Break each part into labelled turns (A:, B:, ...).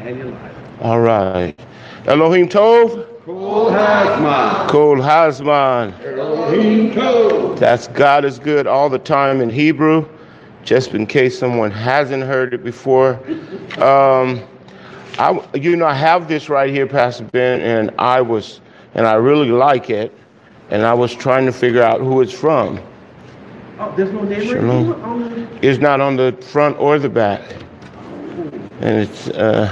A: and your life.
B: All right. Elohim Tov.
A: Kol Hazman.
B: Kol Hazman.
A: Elohim Tov.
B: That's God is good all the time in Hebrew, just in case someone hasn't heard it before. I have this right here, Pastor Ben, and I really like it, and I was trying to figure out who it's from.
A: Oh, there's no name
B: Shalom. It's not on the front or the back. And it's,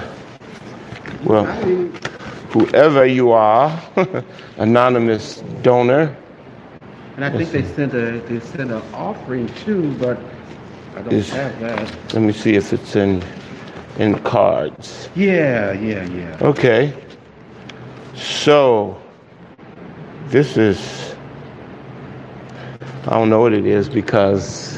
B: whoever you are, anonymous donor.
A: And I think they sent an offering too, but I don't have that.
B: Let me see if it's in cards.
A: Yeah.
B: Okay. So, this is, I don't know what it is because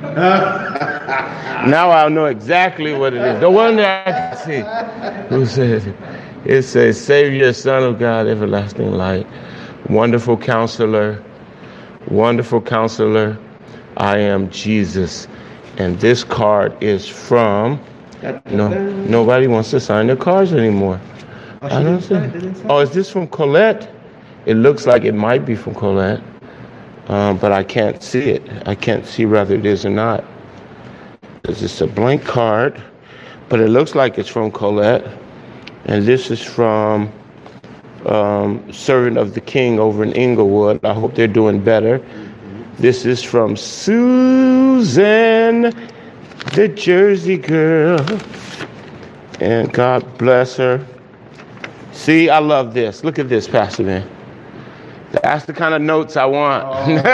B: now I'll know exactly what it is. The one that I can see. Who says it? It says, Savior, Son of God, everlasting light, wonderful counselor, I am Jesus. And this card is from, nobody wants to sign their cards anymore. I don't see. Oh, is this from Colette? It looks like it might be from Colette, but I can't see it. I can't see whether it is or not. It's just a blank card, but it looks like it's from Colette. And this is from Servant of the King over in Inglewood. I hope they're doing better. This is from Susan, the Jersey girl. And God bless her. See, I love this. Look at this, Pastor Man. That's the kind of notes I want.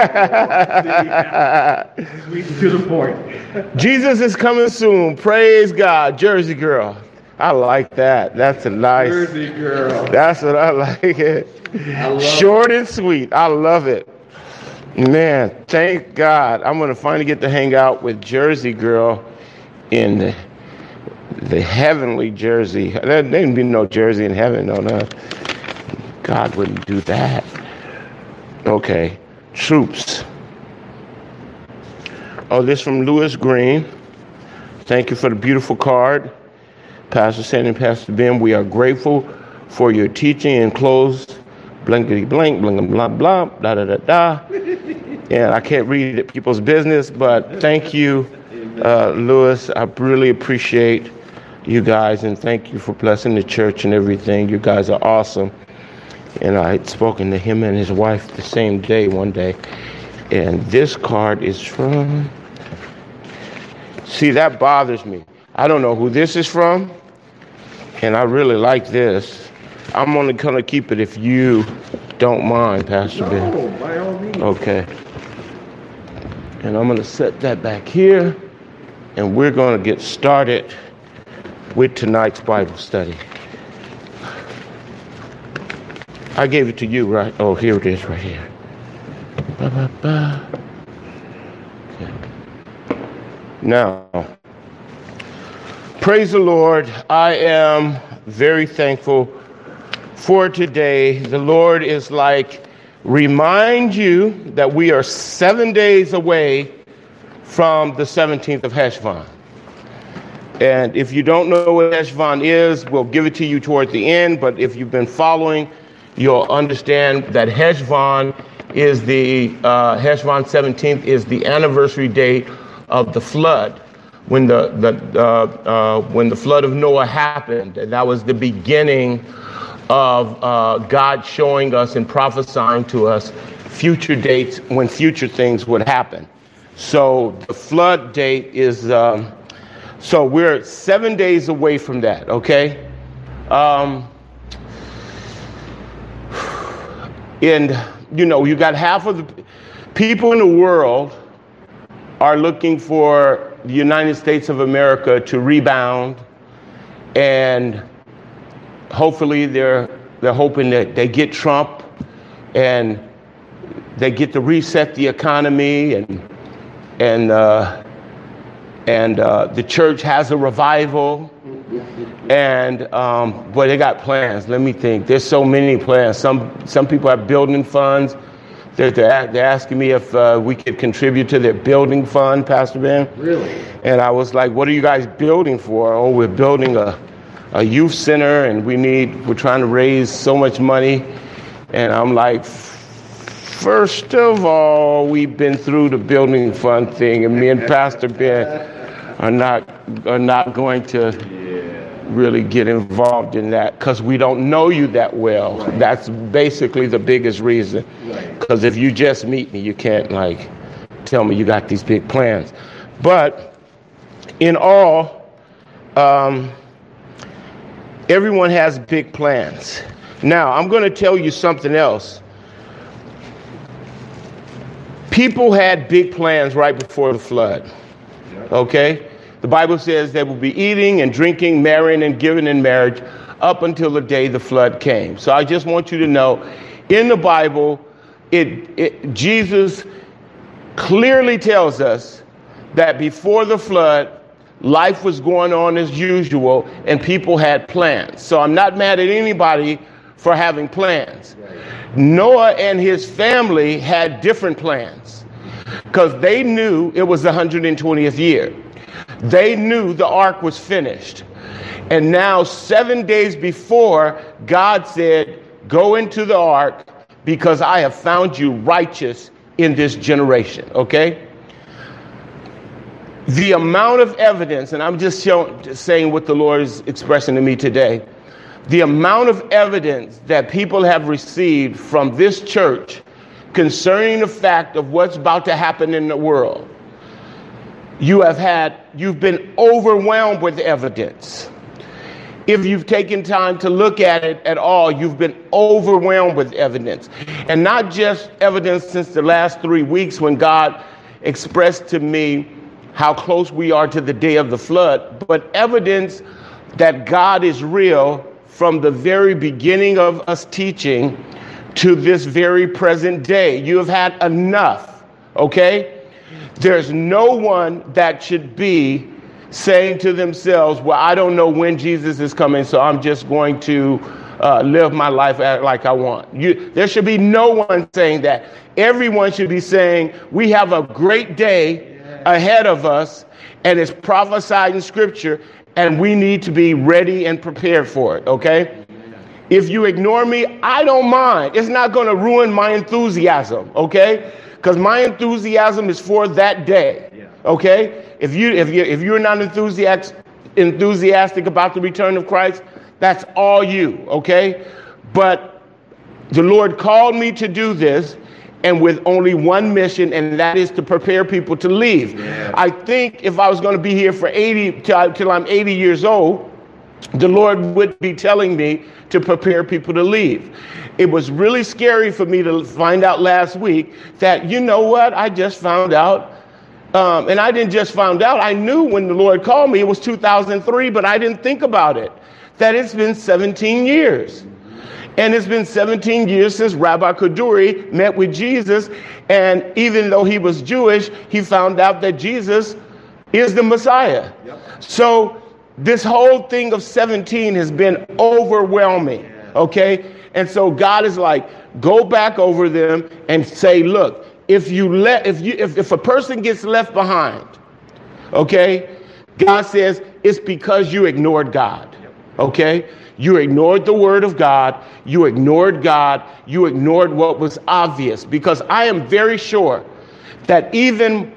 A: Sweet to the point.
B: Jesus is coming soon. Praise God, Jersey girl. I like that. That's a nice.
A: Jersey girl.
B: That's what I like it. Short and sweet. I love it. Man, thank God. I'm going to finally get to hang out with Jersey girl in the heavenly Jersey. There ain't be no Jersey in heaven, no. God wouldn't do that. Okay. Troops. Oh, this from Lewis Green. Thank you for the beautiful card. Pastor Sandy and Pastor Ben, we are grateful for your teaching and close blankety blank, blah, blah, blah, da, da, da, da. And I can't read people's business, but thank you, Lewis. I really appreciate you guys, and thank you for blessing the church and everything. You guys are awesome. And I had spoken to him and his wife the same day, one day. And this card is from, see, that bothers me. I don't know who this is from, and I really like this. I'm only going to keep it if you don't mind, Pastor Ben.
A: No, by all means.
B: Okay. And I'm going to set that back here, and we're going to get started with tonight's Bible study. I gave it to you, right? Oh, here it is right here. Ba-ba-ba. Okay. Now, praise the Lord. I am very thankful for today. The Lord is remind you that we are 7 days away from the 17th of Heshvan. And if you don't know what Heshvan is, we'll give it to you toward the end. But if you've been following, you'll understand that Heshvan is Heshvan 17th is the anniversary date of the flood. When the flood of Noah happened, that was the beginning of God showing us and prophesying to us future dates when future things would happen. So the flood date is, so we're 7 days away from that, okay? And, you got half of the people in the world are looking for the United States of America to rebound, and hopefully they're hoping that they get Trump and they get to reset the economy, and the church has a revival, and boy, they got plans. Let me think. There's so many plans. Some people have building funds. They're asking me if we could contribute to their building fund, Pastor Ben.
A: Really?
B: And I was like, what are you guys building for? Oh, we're building a a youth center, and we're trying to raise so much money. And I'm like, first of all, we've been through the building fund thing, and me and Pastor Ben are not going to really get involved in that because we don't know you that well. Right. That's basically the biggest reason. Because if you just meet me, you can't like tell me you got these big plans. But in all, everyone has big plans. Now, I'm going to tell you something else. People had big plans right before the flood. Okay? The Bible says they will be eating and drinking, marrying and giving in marriage up until the day the flood came. So I just want you to know, in the Bible, Jesus clearly tells us that before the flood, life was going on as usual and people had plans. So I'm not mad at anybody for having plans. Noah and his family had different plans because they knew it was the 120th year. They knew the ark was finished. And now 7 days before, God said, go into the ark because I have found you righteous in this generation. Okay? The amount of evidence, and I'm just saying what the Lord is expressing to me today, the amount of evidence that people have received from this church concerning the fact of what's about to happen in the world. You've been overwhelmed with evidence. If you've taken time to look at it at all, you've been overwhelmed with evidence. And not just evidence since the last 3 weeks when God expressed to me how close we are to the day of the flood, but evidence that God is real from the very beginning of us teaching to this very present day. You have had enough, okay? There's no one that should be saying to themselves, well, I don't know when Jesus is coming, so I'm just going to live my life like I want. There should be no one saying that. Everyone should be saying, we have a great day ahead of us, and it's prophesied in Scripture, and we need to be ready and prepared for it, okay? If you ignore me, I don't mind. It's not going to ruin my enthusiasm, okay? Because my enthusiasm is for that day, okay? If you're not enthusiastic about the return of Christ, that's all you, okay? But the Lord called me to do this, and with only one mission, and that is to prepare people to leave. Yeah. I think if I was going to be here for till I'm 80 years old, the Lord would be telling me to prepare people to leave. It was really scary for me to find out last week that, you know what, I just found out, and I didn't just find out, I knew when the Lord called me, it was 2003, but I didn't think about it, that it's been 17 years. And it's been 17 years since Rabbi Kaduri met with Jesus. And even though he was Jewish, he found out that Jesus is the Messiah. Yep. So this whole thing of 17 has been overwhelming. Okay. And so God is like, go back over them and say, look, if a person gets left behind, okay, God says it's because you ignored God. Okay. You ignored the word of God. You ignored God. You ignored what was obvious. Because I am very sure that even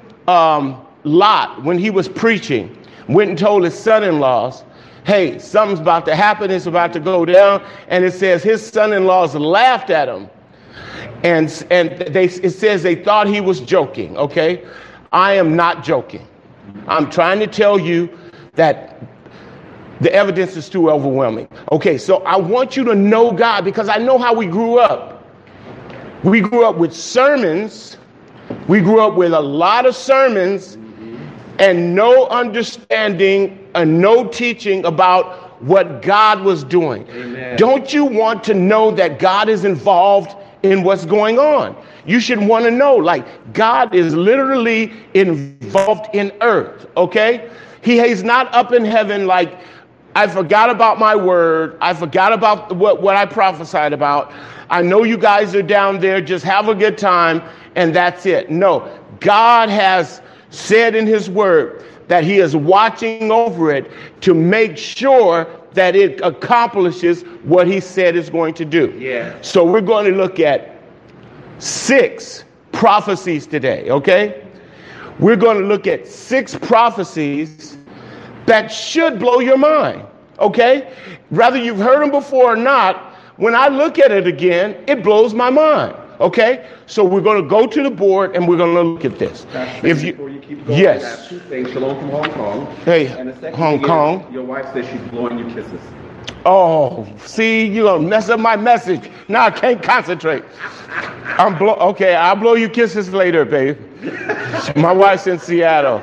B: Lot, when he was preaching, went and told his son-in-laws, hey, something's about to happen. It's about to go down. And it says his son-in-laws laughed at him. And it says they thought he was joking. Okay. I am not joking. I'm trying to tell you that the evidence is too overwhelming. Okay, so I want you to know God because I know how we grew up. We grew up with sermons. We grew up with a lot of sermons and no understanding and no teaching about what God was doing. Amen. Don't you want to know that God is involved in what's going on? You should want to know, like, God is literally involved in earth, okay? He's not up in heaven like, I forgot about my word. I forgot about what I prophesied about. I know you guys are down there. Just have a good time. And that's it. No, God has said in his word that he is watching over it to make sure that it accomplishes what he said it's going to do.
A: Yeah.
B: So we're going to look at 6 prophecies today, okay? We're going to look at 6 prophecies that should blow your mind, okay? Whether you've heard them before or not, when I look at it again, it blows my mind, okay? So we're going to go to the board and we're going to look at this.
A: If you, before you keep going,
B: yes.
A: I have 2 things. Shalom from Hong Kong.
B: Hey,
A: and the second
B: Hong
A: thing
B: Kong.
A: Is, your wife says she's blowing you kisses.
B: Oh, see, you're going to mess up my message. Now I can't concentrate. Okay, I'll blow you kisses later, babe. My wife's in Seattle.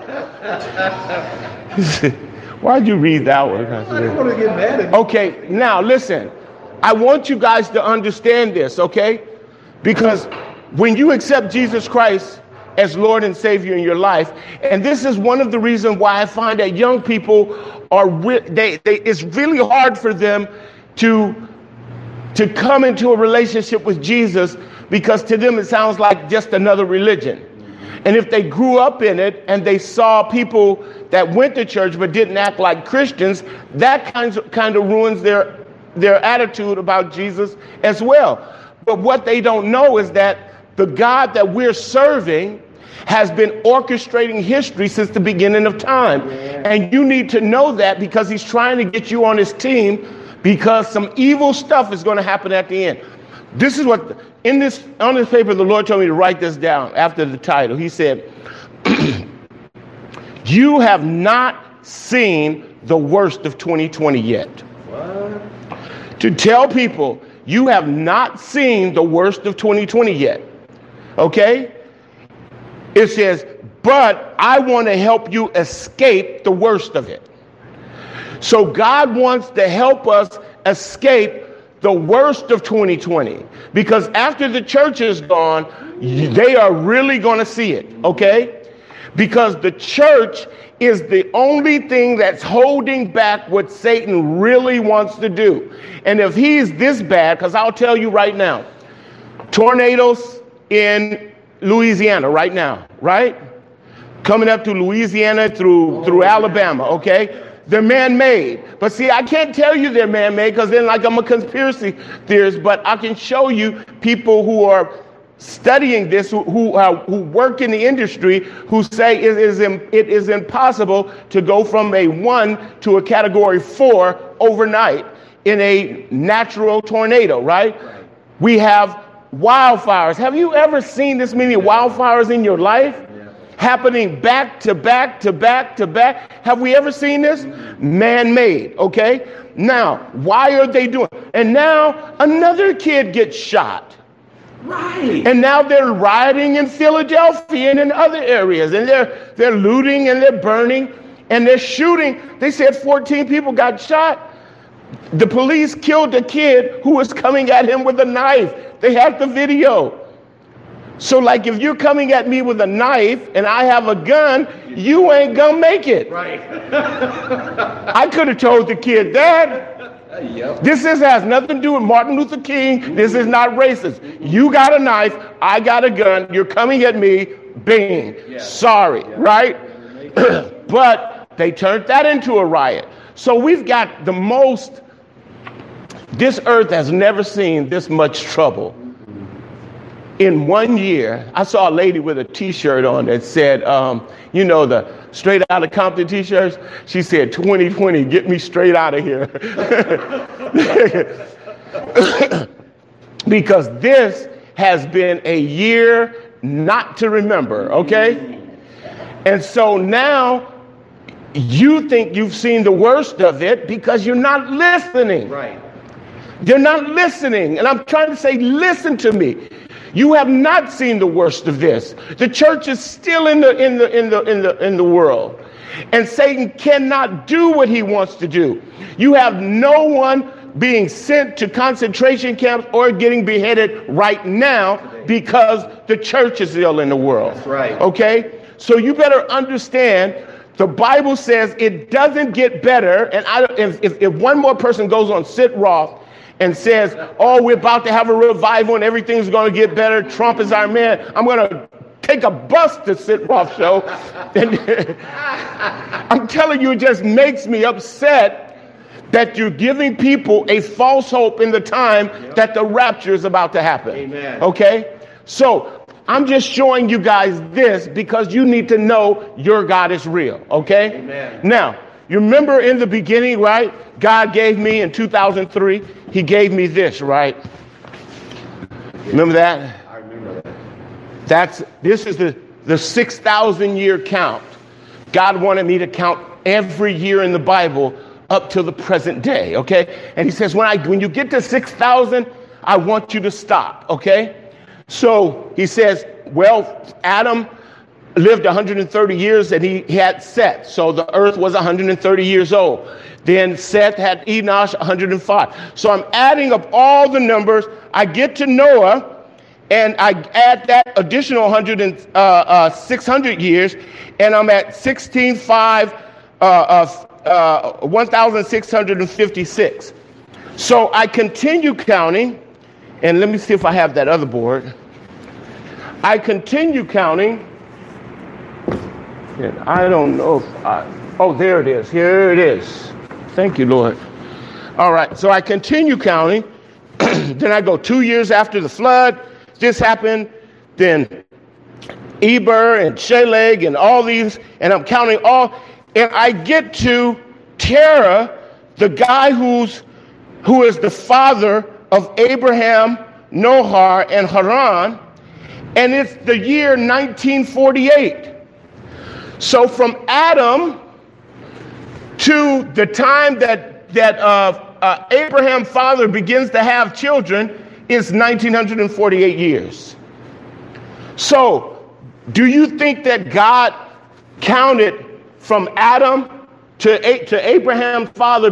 B: Why'd you read that one?
A: I didn't want to get mad at you.
B: Okay, now listen. I want you guys to understand this, okay? Because when you accept Jesus Christ as Lord and Savior in your life, and this is one of the reasons why I find that young people are, it's really hard for them to come into a relationship with Jesus, because to them it sounds like just another religion. And if they grew up in it and they saw people that went to church but didn't act like Christians, that kind of ruins their attitude about Jesus as well. But what they don't know is that the God that we're serving has been orchestrating history since the beginning of time. Yeah. And you need to know that, because he's trying to get you on his team, because some evil stuff is going to happen at the end. This is what on this paper, the Lord told me to write this down after the title. He said, you have not seen the worst of 2020 yet. What? To tell people you have not seen the worst of 2020 yet. Okay? It says, but I want to help you escape the worst of it. So God wants to help us escape the worst of 2020, because after the church is gone, they are really going to see it, okay? Because the church is the only thing that's holding back what Satan really wants to do. And if he's this bad, because I'll tell you right now, tornadoes in Louisiana right now, right? Coming up to Louisiana through Alabama, okay? They're man-made. But see, I can't tell you they're man-made, because then like I'm a conspiracy theorist, but I can show you people who are studying this, who work in the industry, who say it is impossible to go from a 1 to a category 4 overnight in a natural tornado, right? We have wildfires. Have you ever seen this many wildfires in your life? Happening back to back to back to back. Have we ever seen this? Man-made, okay? Now, why are they doing? And now another kid gets shot. Right. And now they're rioting in Philadelphia and in other areas, and they're looting and they're burning and they're shooting. They said 14 people got shot. The police killed a kid who was coming at him with a knife. They have the video. So like if you're coming at me with a knife and I have a gun, you ain't gonna make it. Right. I could have told the kid that. Yep. This has nothing to do with Martin Luther King. This is not racist. You got a knife, I got a gun, you're coming at me, bing. Yeah. Sorry, yeah. Right? But they turned that into a riot. So we've got this earth has never seen this much trouble. In 1 year, I saw a lady with a T-shirt on that said, the Straight Outta Compton T-shirts. She said, 2020, get me straight out of here. Because this has been a year not to remember, okay? And so now you think you've seen the worst of it because you're not listening. Right. You're not listening. And I'm trying to say, listen to me. You have not seen the worst of this. The church is still in the world, and Satan cannot do what he wants to do. You have no one being sent to concentration camps or getting beheaded right now because the church is still in the world. That's right. Okay, so you better understand. The Bible says it doesn't get better, and if one more person goes on Sid Roth and says, oh, we're about to have a revival and everything's going to get better, Trump is our man, I'm going to take a bus to Sid Roth show. And I'm telling you, it just makes me upset that you're giving people a false hope in the time that the rapture is about to happen.
A: Amen.
B: Okay? So I'm just showing you guys this because you need to know your God is real. Okay?
A: Amen.
B: Now, you remember in the beginning, right? God gave me in 2003, he gave me this, right? Remember that?
A: I remember that.
B: This is the 6,000 year count. God wanted me to count every year in the Bible up to the present day, okay? And he says, when you get to 6,000, I want you to stop, okay? So he says, well, Adam lived 130 years and he had Seth. So the earth was 130 years old. Then Seth had Enosh, 105. So I'm adding up all the numbers. I get to Noah and I add that additional 600 years, and I'm at 1,656. So I continue counting, and let me see if I have that other board. I continue counting, and I don't know if oh, there it is. Here it is. Thank you, Lord. All right, so I continue counting. Then I go 2 years after the flood. This happened. Then Eber and Shelag and all these, and I'm counting all, and I get to Terah, the guy who is the father of Abraham, Noah, and Haran, and it's the year 1948. So from Adam to the time that Abraham's father begins to have children is 1948 years. So do you think that God counted from Adam to Abraham's father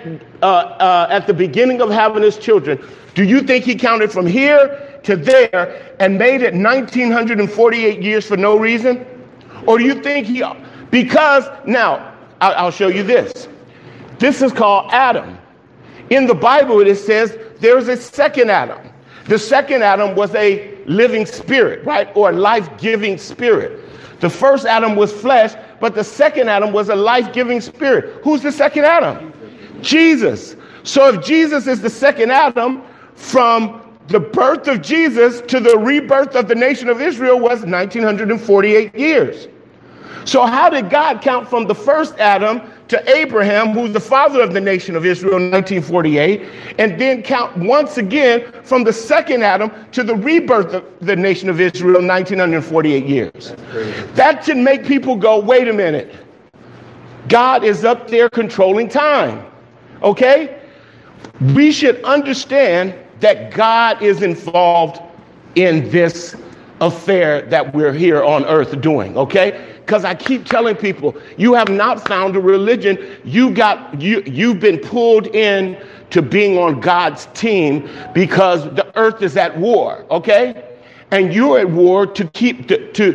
B: at the beginning of having his children? Do you think he counted from here to there and made it 1948 years for no reason? Or do you think because now I'll show you this. This is called Adam. In the Bible, it says there is a second Adam. The second Adam was a living spirit, right? Or a life-giving spirit. The first Adam was flesh, but the second Adam was a life-giving spirit. Who's the second Adam? Jesus. So if Jesus is the second Adam, from the birth of Jesus to the rebirth of the nation of Israel was 1948 years. So how did God count from the first Adam to Abraham, who's the father of the nation of Israel, in 1948, and then count once again from the second Adam to the rebirth of the nation of Israel, 1948 years? That should make people go, wait a minute. God is up there controlling time, okay? We should understand that God is involved in this affair that we're here on earth doing, okay? Because I keep telling people, you have not found a religion. You've been pulled in to being on God's team because the earth is at war, okay? And you're at war to keep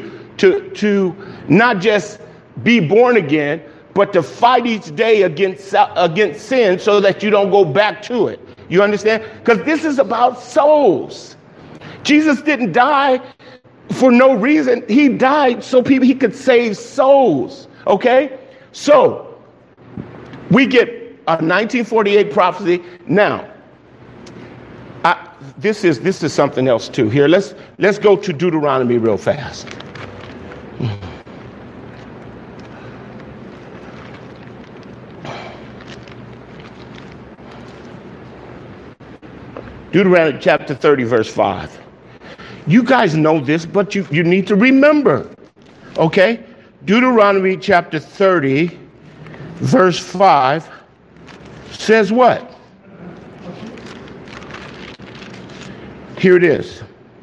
B: to not just be born again, but to fight each day against sin so that you don't go back to it. You understand? Because this is about souls. Jesus didn't die for no reason. He died so he could save souls. Okay? So we get a 1948 prophecy. Now, this is something else too. Here, let's go to Deuteronomy real fast. Deuteronomy chapter 30, verse 5. You guys know this, but you need to remember. Okay? Deuteronomy chapter 30, verse 5 says what? Here it is.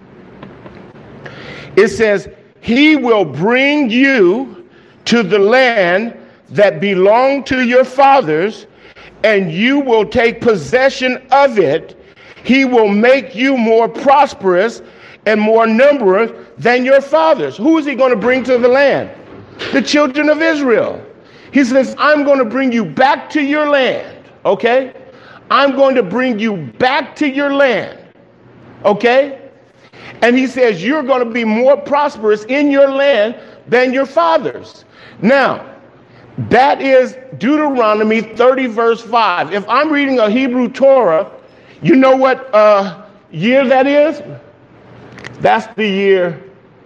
B: It says, he will bring you to the land that belonged to your fathers, and you will take possession of it. He will make you more prosperous and more numerous than your fathers. Who is he going to bring to the land? The children of Israel. He says, I'm going to bring you back to your land. Okay? I'm going to bring you back to your land. Okay? And he says, you're going to be more prosperous in your land than your fathers. Now, that is Deuteronomy 30, verse 5. If I'm reading a Hebrew Torah, you know what year that is? That's the year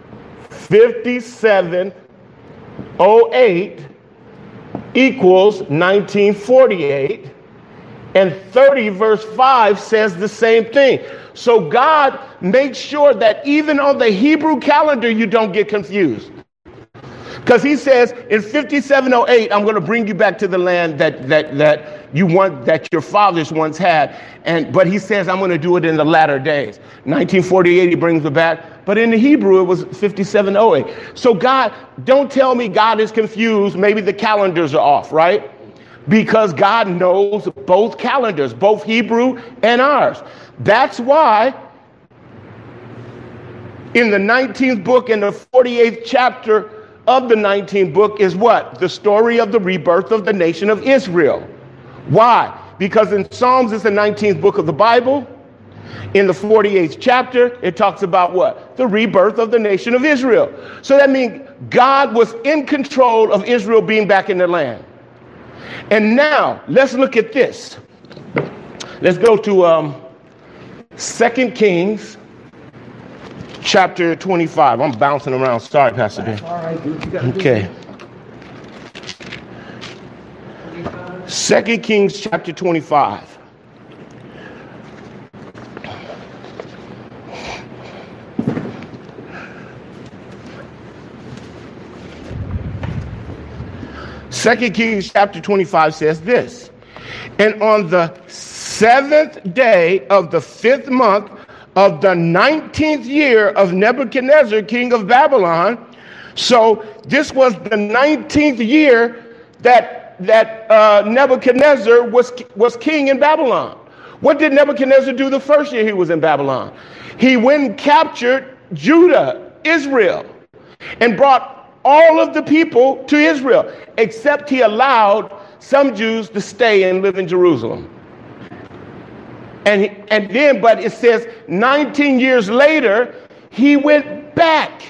B: 5708 equals 1948. And 30 verse 5 says the same thing. So God makes sure that even on the Hebrew calendar, you don't get confused. Because he says in 5708, I'm going to bring you back to the land that your fathers once had. But he says, I'm going to do it in the latter days. 1948, he brings it back. But in the Hebrew, it was 5708. So God, don't tell me God is confused. Maybe the calendars are off, right? Because God knows both calendars, both Hebrew and ours. That's why in the 19th book and the 48th chapter of the 19th book is what? The story of the rebirth of the nation of Israel. Why? Because in Psalms, it's the 19th book of the Bible. In the 48th chapter, it talks about what? The rebirth of the nation of Israel. So that means God was in control of Israel being back in the land. And now, let's look at this. Let's go to 2 Kings chapter 25. I'm bouncing around. Sorry, Pastor Dan.
A: All right, dude. You got
B: Okay. 2 Kings chapter 25. Second Kings chapter 25 says this, and on the 7th day of the 5th month of the 19th year of Nebuchadnezzar, king of Babylon. So this was the 19th year that Nebuchadnezzar was king in Babylon. What did Nebuchadnezzar do the first year he was in Babylon? He went and captured Judah, Israel, and brought all of the people to Israel, except he allowed some Jews to stay and live in Jerusalem. And then, but it says 19 years later, he went back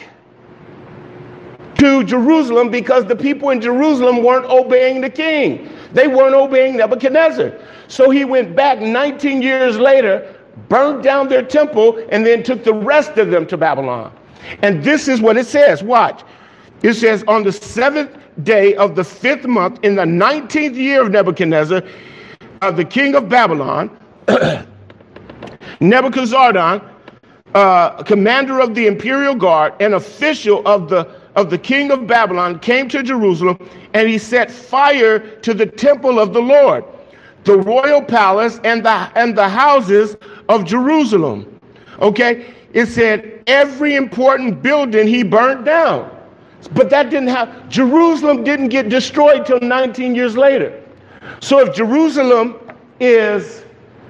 B: to Jerusalem because the people in Jerusalem weren't obeying the king. They weren't obeying Nebuchadnezzar. So he went back 19 years later, burned down their temple, and then took the rest of them to Babylon. And this is what it says. Watch. It says, on the 7th day of the 5th month, in the 19th year of Nebuchadnezzar, the king of Babylon, Nebuchadnezzar, commander of the imperial guard, an official of the king of Babylon, came to Jerusalem, and he set fire to the temple of the Lord, the royal palace, and the houses of Jerusalem. Okay, it said every important building he burnt down. But that didn't happen. Jerusalem didn't get destroyed till 19 years later. So if Jerusalem is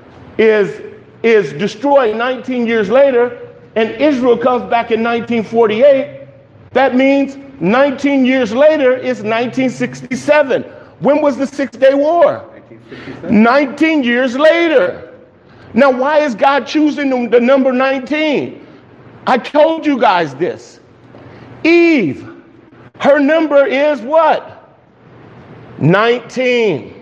B: destroyed 19 years later, and Israel comes back in 1948, that means 19 years later is 1967. When was the 6-Day War? 19 years later. Now, why is God choosing the number 19? I told you guys this. Eve, her number is what? 19.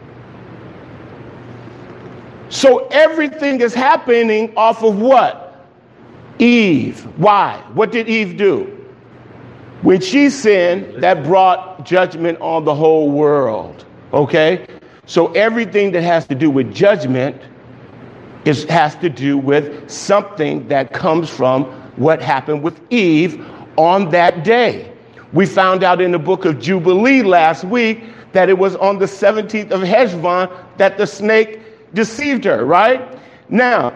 B: So everything is happening off of what? Eve. Why? What did Eve do? When she sinned, that brought judgment on the whole world. Okay? So everything that has to do with judgment has to do with something that comes from what happened with Eve on that day. We found out in the book of Jubilee last week that it was on the 17th of Heshvan that the snake deceived her, right? Now,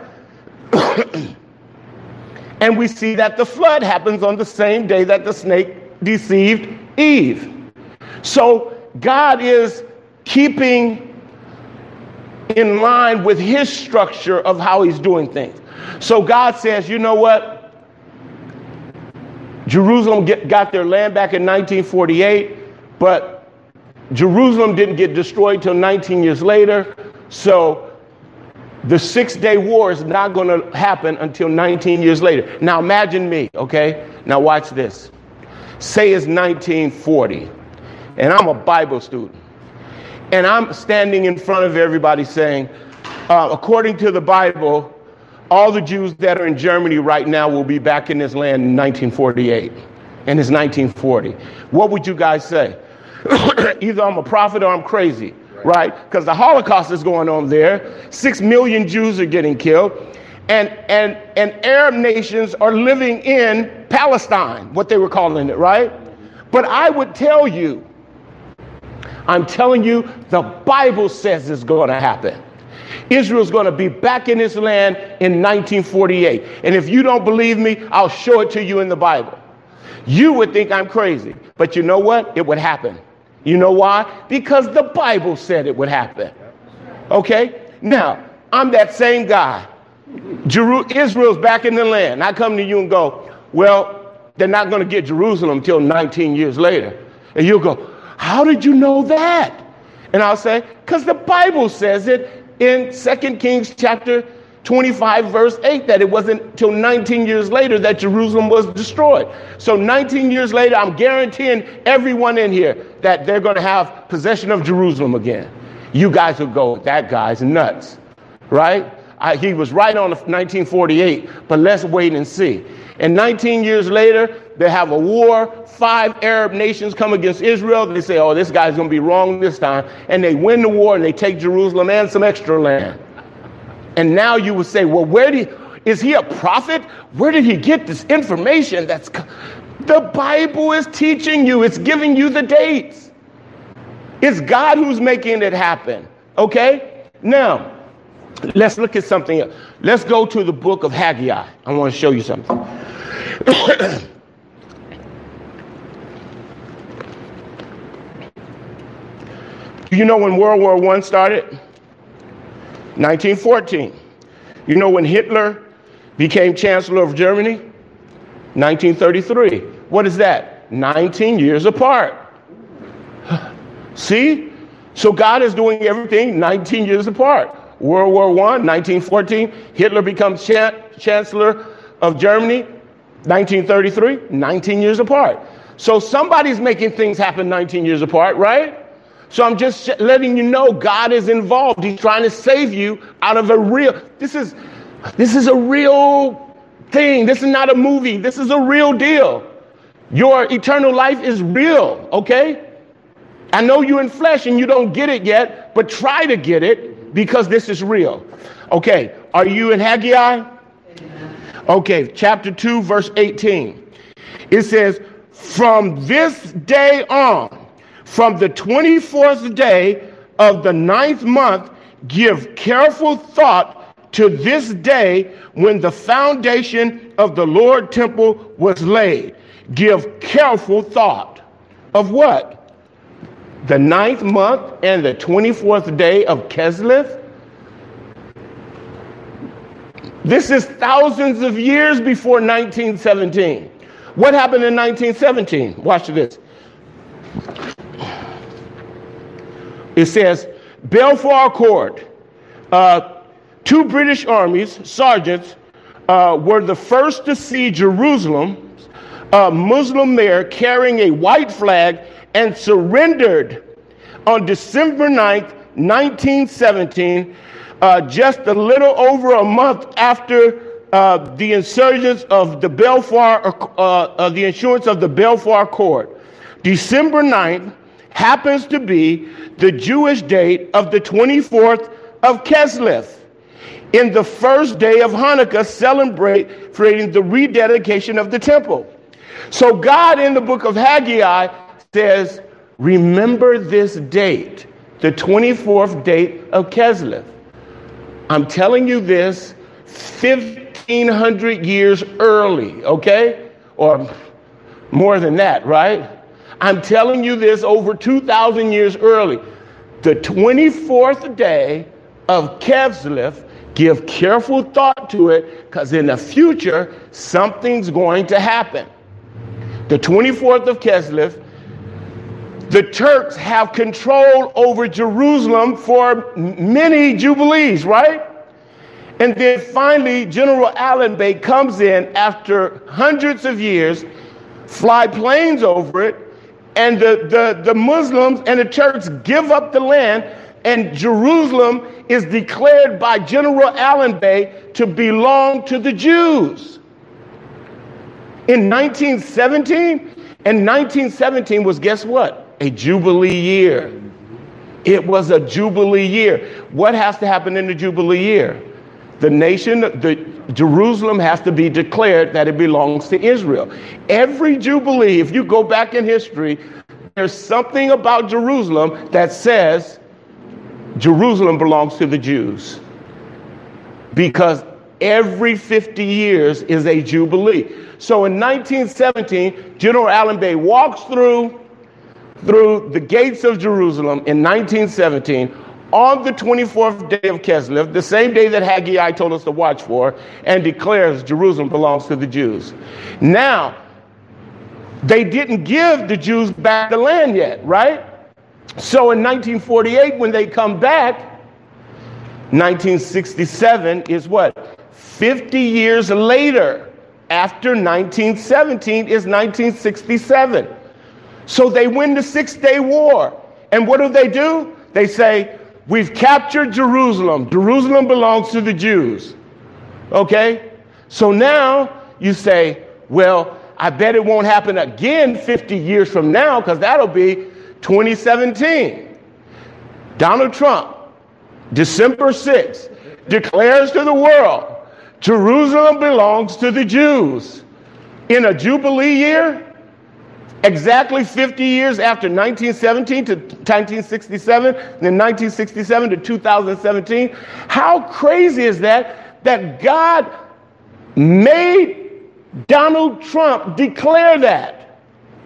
B: and we see that the flood happens on the same day that the snake deceived Eve. So God is keeping in line with his structure of how he's doing things. So God says, you know what? Jerusalem got their land back in 1948, but Jerusalem didn't get destroyed till 19 years later. So The 6-Day War is not going to happen until 19 years later. Now imagine me, okay? Now watch this. Say it's 1940, and I'm a Bible student. And I'm standing in front of everybody saying, according to the Bible, all the Jews that are in Germany right now will be back in this land in 1948. And it's 1940. What would you guys say? Either I'm a prophet or I'm crazy. Right? Because the Holocaust is going on there. 6 million Jews are getting killed. And Arab nations are living in Palestine, what they were calling it, right? But I would tell you, I'm telling you, the Bible says it's going to happen. Israel's going to be back in this land in 1948. And if you don't believe me, I'll show it to you in the Bible. You would think I'm crazy. But you know what? It would happen. You know why? Because the Bible said it would happen. Okay? Now, I'm that same guy. Israel's back in the land. I come to you and go, well, they're not going to get Jerusalem until 19 years later. And you'll go, how did you know that? And I'll say, because the Bible says it in 2 Kings chapter 25, verse 8, that it wasn't until 19 years later that Jerusalem was destroyed. So 19 years later, I'm guaranteeing everyone in here that they're going to have possession of Jerusalem again. You guys will go, that guy's nuts, right? He was right on 1948, but let's wait and see. And 19 years later, they have a war. 5 Arab nations come against Israel. They say, oh, this guy's going to be wrong this time. And they win the war and they take Jerusalem and some extra land. And now you would say, well, is he a prophet? Where did he get this information? The Bible is teaching you. It's giving you the dates. It's God who's making it happen. Okay? Now, let's look at something else. Let's go to the book of Haggai. I want to show you something. Do you know when World War I started? 1914. You know when Hitler became Chancellor of Germany? 1933. What is that? 19 years apart. See? So God is doing everything 19 years apart. World War I, 1914. Hitler becomes Chancellor of Germany, 1933, 19 years apart. So somebody's making things happen 19 years apart, right? So I'm just letting you know God is involved. He's trying to save you out of this is a real thing. This is not a movie. This is a real deal. Your eternal life is real, okay? I know you're in flesh and you don't get it yet, but try to get it because this is real. Okay, are you in Haggai? Okay, chapter 2, verse 18. It says, from this day on, from the 24th day of the 9th month, give careful thought to this day when the foundation of the Lord temple was laid. Give careful thought of what? The 9th month and the 24th day of Kislev? This is thousands of years before 1917. What happened in 1917? Watch this. It says, Balfour Court, 2 British armies, sergeants, were the first to see Jerusalem's Muslim mayor carrying a white flag and surrendered on December 9th, 1917, just a little over a month after the insurgence of the Balfour Court. December 9th happens to be the Jewish date of the 24th of Kislev, in the first day of Hanukkah, celebrating the rededication of the temple. So God in the book of Haggai says, remember this date, the 24th date of Kislev. I'm telling you this 1,500 years early, okay? Or more than that, right? I'm telling you this over 2,000 years early. The 24th day of Kislev, give careful thought to it, because in the future, something's going to happen. The 24th of Kislev, the Turks have control over Jerusalem for many jubilees, right? And then finally, General Allenby comes in after hundreds of years, fly planes over it, and the Muslims and the Turks give up the land, and Jerusalem is declared by General Allenby to belong to the Jews. In 1917, and 1917 was, guess what? A Jubilee year. It was a Jubilee year. What has to happen in the Jubilee year? The Jerusalem has to be declared that it belongs to Israel. Every Jubilee, if you go back in history, there's something about Jerusalem that says Jerusalem belongs to the Jews. Because every 50 years is a Jubilee. So in 1917, General Allenby walks through the gates of Jerusalem in 1917 on the 24th day of Kislev, the same day that Haggai told us to watch for, and declares Jerusalem belongs to the Jews. Now, they didn't give the Jews back the land yet, right? So in 1948, when they come back, 1967 is what? 50 years later, after 1917 is 1967. So they win the 6-Day War. And what do? They say, we've captured Jerusalem. Jerusalem belongs to the Jews. Okay? So now you say, well, I bet it won't happen again 50 years from now, because that'll be 2017. Donald Trump, December 6th, declares to the world, Jerusalem belongs to the Jews. In a Jubilee year, exactly 50 years after 1917 to 1967, then 1967 to 2017. How crazy is that God made Donald Trump declare that?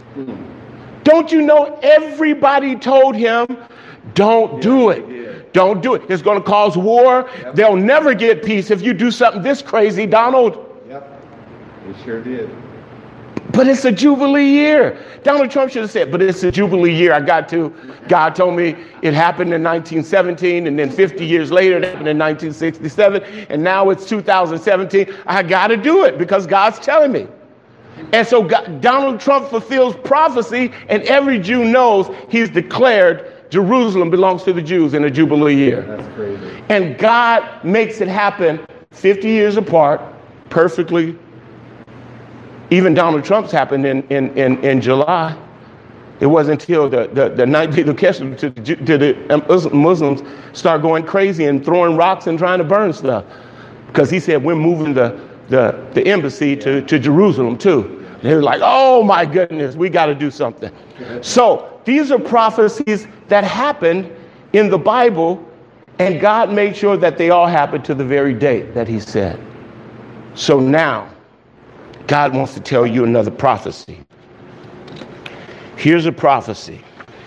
B: Don't you know everybody told him, don't do it. Don't do it. It's going to cause war. Yep. They'll never get peace if you do something this crazy, Donald.
A: Yep, they sure did.
B: But it's a Jubilee year. Donald Trump should have said, but it's a Jubilee year. I got to. God told me it happened in 1917, and then 50 years later, it happened in 1967, and now it's 2017. I got to do it because God's telling me. And so Donald Trump fulfills prophecy, and every Jew knows he's declared Jerusalem belongs to the Jews in a Jubilee year.
A: That's crazy.
B: And God makes it happen 50 years apart, perfectly. Even Donald Trump's happened in July. It wasn't until the night of Kislev to the Muslims start going crazy and throwing rocks and trying to burn stuff. Because he said, we're moving the embassy to Jerusalem too. They were like, oh my goodness, we got to do something. So these are prophecies that happened in the Bible, and God made sure that they all happened to the very date that he said. So now, God wants to tell you another prophecy. Here's a prophecy.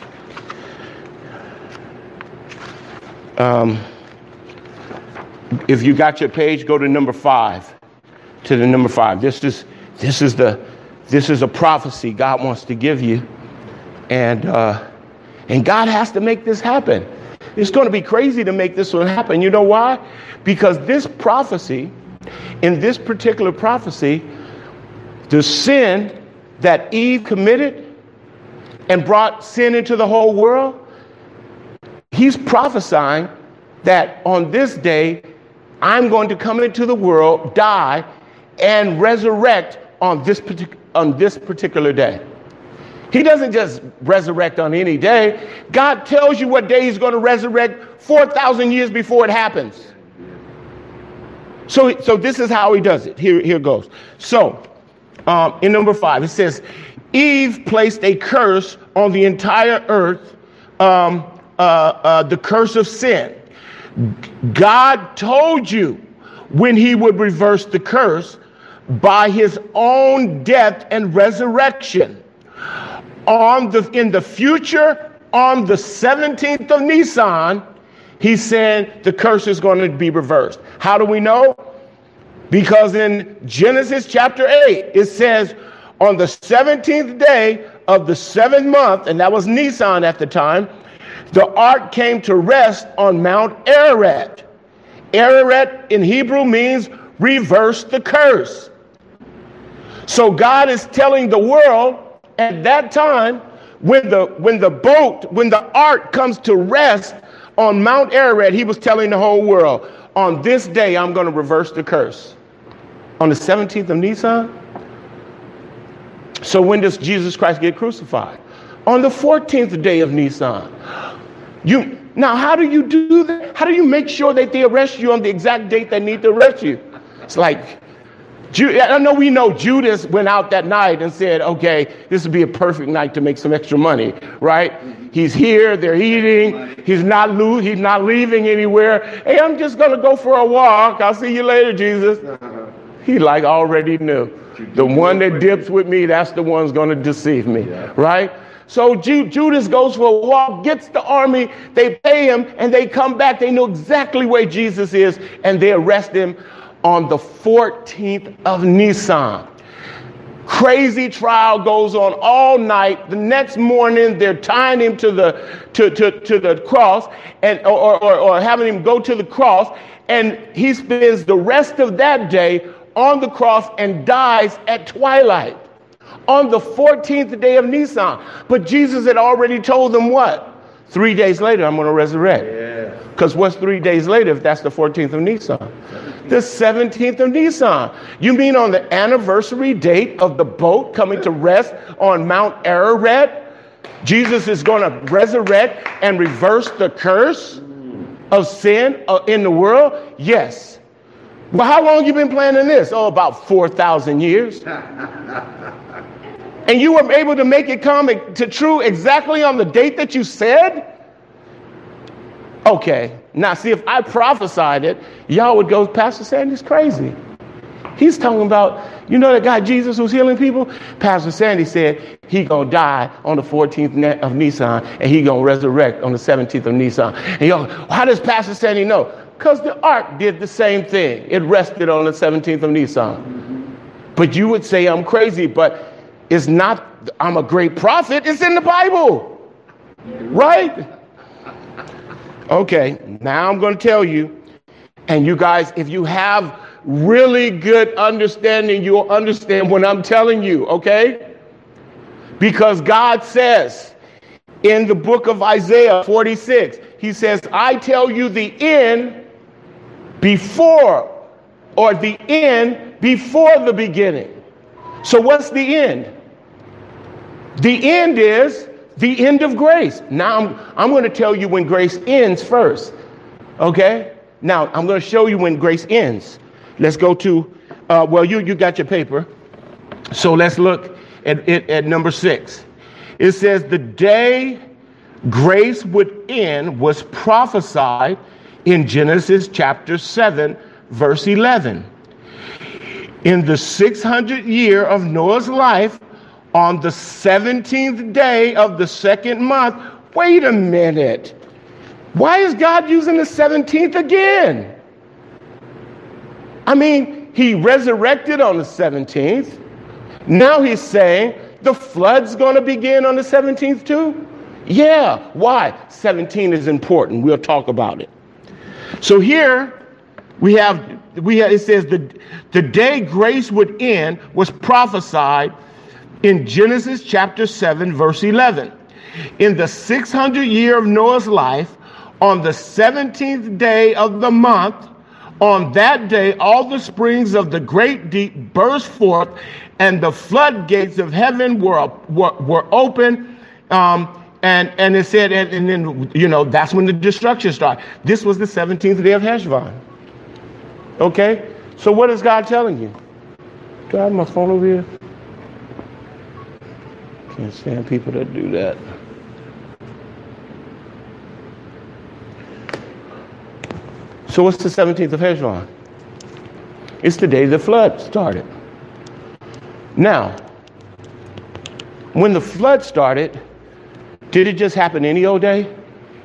B: If you got your page, go to number 5. To the number 5. This is a prophecy God wants to give you, and God has to make this happen. It's going to be crazy to make this one happen. You know why? Because this prophecy, in this particular prophecy, the sin that Eve committed and brought sin into the whole world, he's prophesying that on this day, I'm going to come into the world, die, and resurrect on this particular day. He doesn't just resurrect on any day. God tells you what day he's going to resurrect 4,000 years before it happens. So this is how he does it. Here goes. So, in number 5, it says, Eve placed a curse on the entire earth, the curse of sin. God told you when he would reverse the curse by his own death and resurrection. In the future, on the 17th of Nisan, he said the curse is going to be reversed. How do we know? Because in Genesis chapter 8, it says, on the 17th day of the 7th month, and that was Nisan at the time, the ark came to rest on Mount Ararat. Ararat in Hebrew means reverse the curse. So God is telling the world at that time, when the ark comes to rest on Mount Ararat, he was telling the whole world, on this day, I'm going to reverse the curse. On the 17th of Nisan. So when does Jesus Christ get crucified? On the 14th day of Nisan. Now, how do you do that? How do you make sure that they arrest you on the exact date they need to arrest you? It's like, I know we know Judas went out that night and said, okay, this would be a perfect night to make some extra money, right? He's here, they're eating, he's not leaving anywhere. Hey, I'm just going to go for a walk. I'll see you later, Jesus. He already knew. The one that dips with me, that's the one's going to deceive me, right? So Judas goes for a walk, gets the army, they pay him, and they come back. They know exactly where Jesus is, and they arrest him on the 14th of Nisan. Crazy trial goes on all night. The next morning, they're tying him to the cross, or having him go to the cross, and he spends the rest of that day on the cross and dies at twilight on the 14th day of Nisan. But Jesus had already told them what? 3 days later, I'm going to resurrect. Because what's 3 days later if that's the 14th of Nisan? The 17th of Nisan. You mean on the anniversary date of the boat coming to rest on Mount Ararat, Jesus is going to resurrect and reverse the curse of sin in the world? Yes. Well, how long have you been planning this? Oh, about 4,000 years. And you were able to make it come to true exactly on the date that you said? Okay. Now, see, if I prophesied it, y'all would go, Pastor Sandy's crazy. He's talking about, you know that guy Jesus who's healing people? Pastor Sandy said he going to die on the 14th of Nisan and he going to resurrect on the 17th of Nisan. And y'all, how does Pastor Sandy know? Because the ark did the same thing. It rested on the 17th of Nisan. But you would say I'm crazy, but it's not, I'm a great prophet. It's in the Bible. Right? Okay, now I'm going to tell you, and you guys, if you have really good understanding, you'll understand what I'm telling you, okay? Because God says in the book of Isaiah 46, he says, I tell you the end before, or the end before the beginning. So what's the end? The end is the end of grace. Now I'm going to tell you when grace ends first. Okay? Now I'm going to show you when grace ends. Let's go to, you got your paper. So let's look at number 6. It says the day grace would end was prophesied in Genesis chapter 7, verse 11. In the 600th year of Noah's life, on the 17th day of the second month. Wait a minute. Why is God using the 17th again? I mean, he resurrected on the 17th. Now he's saying the flood's going to begin on the 17th too? Yeah. Why? 17 is important. We'll talk about it. So here we have it says the day grace would end was prophesied in Genesis chapter 7, verse 11. In the 600th year of Noah's life, on the 17th day of the month, on that day, all the springs of the great deep burst forth, and the floodgates of heaven were open. And it said, and then, that's when the destruction started. This was the 17th day of Heshvan. Okay? So what is God telling you? Do I have my phone over here? Can't stand people that do that. So what's the 17th of Heshvan? It's the day the flood started. Now, when the flood started, did it just happen any old day?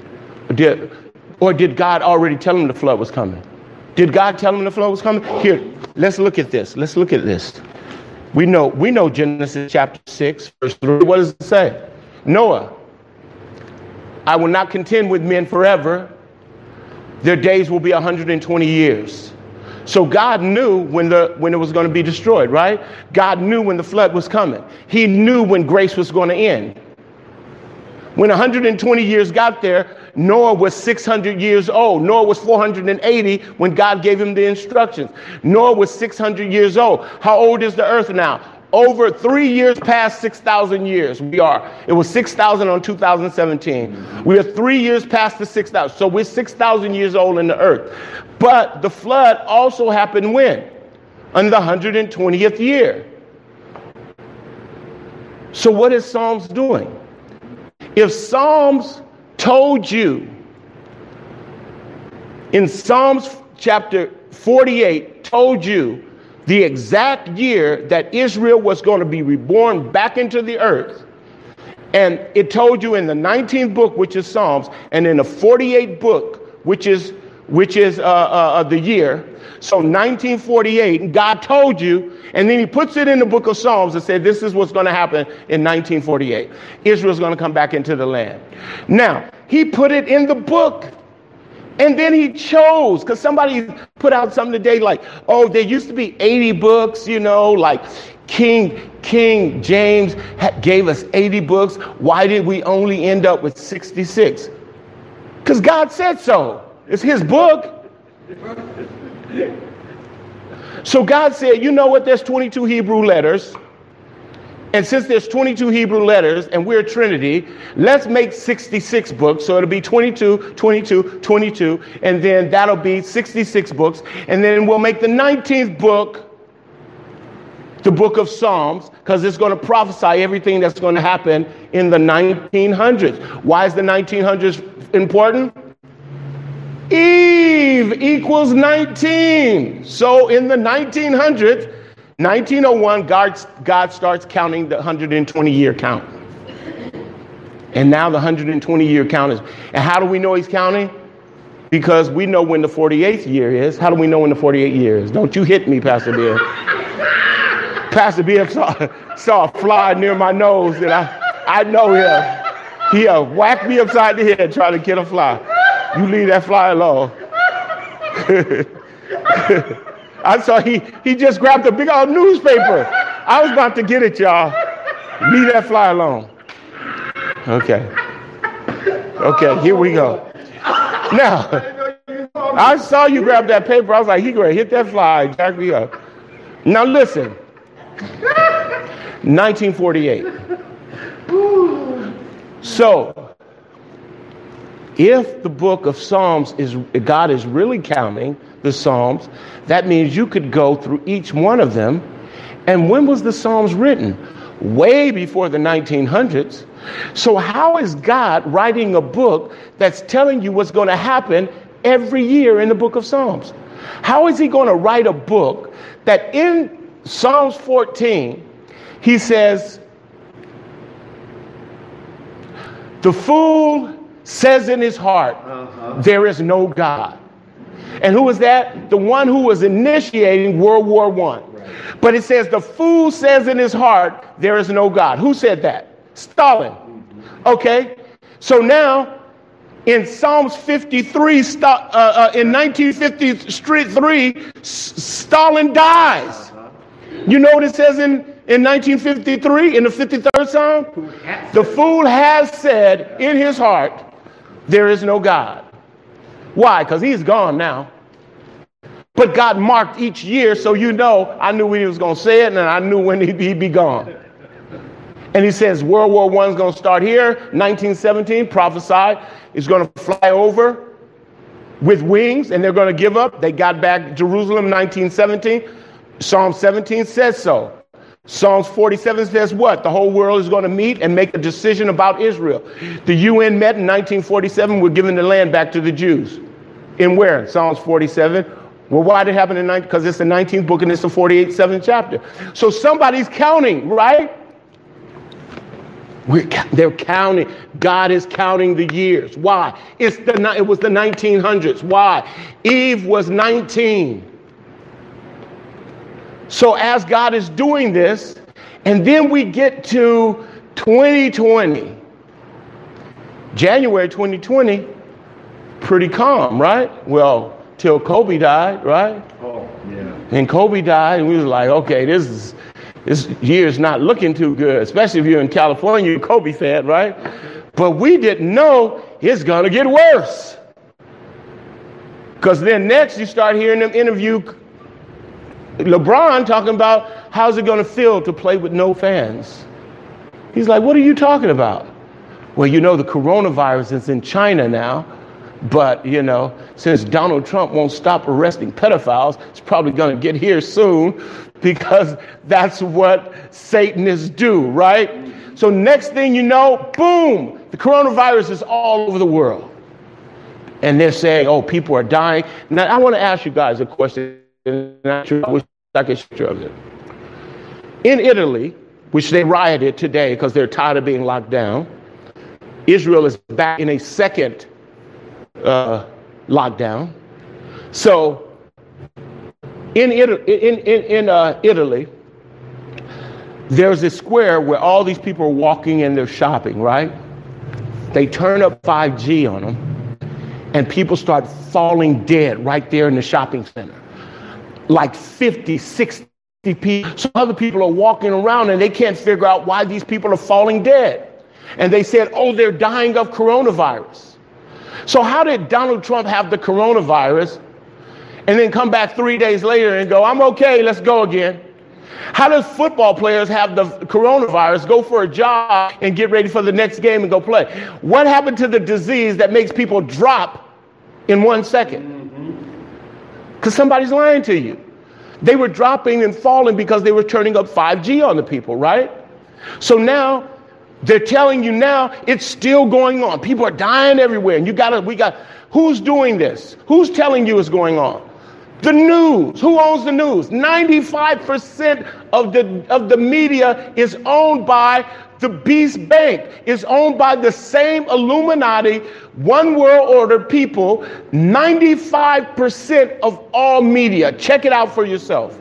B: Or did God already tell him the flood was coming? Did God tell him the flood was coming? Here, let's look at this. Let's look at this. We know Genesis chapter 6, verse 3. What does it say? Noah, I will not contend with men forever, their days will be 120 years. So God knew when it was going to be destroyed, right? God knew when the flood was coming. He knew when grace was going to end. When 120 years got there, Noah was 600 years old. Noah was 480 when God gave him the instructions. Noah was 600 years old. How old is the earth now? Over 3 years past 6,000 years we are. It was 6,000 on 2017. We are 3 years past the 6,000. So we're 6,000 years old in the earth. But the flood also happened when? On the 120th year. So what is Psalms doing? If Psalms told you in Psalms chapter 48 told you the exact year that Israel was going to be reborn back into the earth, and it told you in the 19th book, which is Psalms, and in the 48th book, which is the year, so 1948, God told you, and then he puts it in the book of Psalms and said, this is what's going to happen in 1948. Israel's going to come back into the land. Now, he put it in the book, and then he chose, because somebody put out something today like, oh, there used to be 80 books, like King James gave us 80 books. Why did we only end up with 66? Because God said so. It's his book. So God said, you know what? There's 22 Hebrew letters. And since there's 22 Hebrew letters and we're a Trinity, let's make 66 books. So it'll be 22, 22, 22. And then that'll be 66 books. And then we'll make the 19th book the book of Psalms, because it's going to prophesy everything that's going to happen in the 1900s. Why is the 1900s important? Eve equals 19. So in the 1900s, 1901, God starts counting the 120-year count. And now the 120-year count is, and how do we know he's counting? Because we know when the 48th year is. How do we know when the 48th year is? Don't you hit me, Pastor Bill. Pastor Bill saw a fly near my nose, and I know he whacked me upside the head trying to get a fly. You leave that fly alone. I saw he just grabbed a big old newspaper. I was about to get it, y'all. Leave that fly alone. Okay, here we go. Now, I saw you grab that paper. I was like, he going to hit that fly, jack me up. Now listen, 1948. So, if the book of Psalms God is really counting the Psalms, that means you could go through each one of them. And when was the Psalms written? Way before the 1900s. So how is God writing a book that's telling you what's going to happen every year in the book of Psalms? How is he going to write a book that in Psalms 14, he says, the fool says in his heart, there is no God. And who was that? The one who was initiating World War I. Right. But it says the fool says in his heart, there is no God. Who said that? Stalin. Okay. So now in Psalms 53, in 1953, Stalin dies. You know what it says in 1953, in the 53rd Psalm? The fool has said in his heart, there is no God. Why? Because he's gone now. But God marked each year, so I knew when he was going to say it, and I knew when he'd be gone. And he says World War I is going to start here, 1917, prophesied. It's going to fly over with wings, and they're going to give up. They got back Jerusalem, 1917. Psalm 17 says so. Psalms 47 says what? The whole world is going to meet and make a decision about Israel. The UN met in 1947. We're giving the land back to the Jews. In where? Psalms 47. Well, why did it happen in 19? Because it's the 19th book and it's the 7th chapter. So somebody's counting, right? They're counting. God is counting the years. Why? It was the 1900s. Why? Eve was 19. So as God is doing this, and then we get to 2020, January 2020, pretty calm, right? Well, till Kobe died, right?
A: Oh, yeah.
B: And Kobe died, and we was like, okay, this year's not looking too good, especially if you're in California, you're a Kobe fan, right? But we didn't know it's going to get worse. Because then next you start hearing them interview LeBron talking about how's it going to feel to play with no fans. He's like, what are you talking about? Well, you know, the coronavirus is in China now. But, you know, since Donald Trump won't stop arresting pedophiles, it's probably going to get here soon because that's what Satanists do, right? So next thing you know, boom, the coronavirus is all over the world. And they're saying, oh, people are dying. Now, I want to ask you guys a question. I wish I could show you. In Italy, which they rioted today because they're tired of being locked down, Israel is back in a second lockdown. So in Italy, there's a square where all these people are walking and they're shopping, right? They turn up 5G on them and people start falling dead right there in the shopping center. Like 50, 60 people. So other people are walking around and they can't figure out why these people are falling dead. And they said, oh, they're dying of coronavirus. So how did Donald Trump have the coronavirus and then come back 3 days later and go, I'm okay, let's go again? How does football players have the coronavirus, go for a jog and get ready for the next game and go play? What happened to the disease that makes people drop in 1 second? Because somebody's lying to you. They were dropping and falling because they were turning up 5G on the people, right? So now they're telling you now it's still going on. People are dying everywhere. And who's doing this? Who's telling you it's going on? The news. Who owns the news? 95% of the media is owned by the Beast Bank. It's owned by the same Illuminati, one world order people. 95% of all media. Check it out for yourself.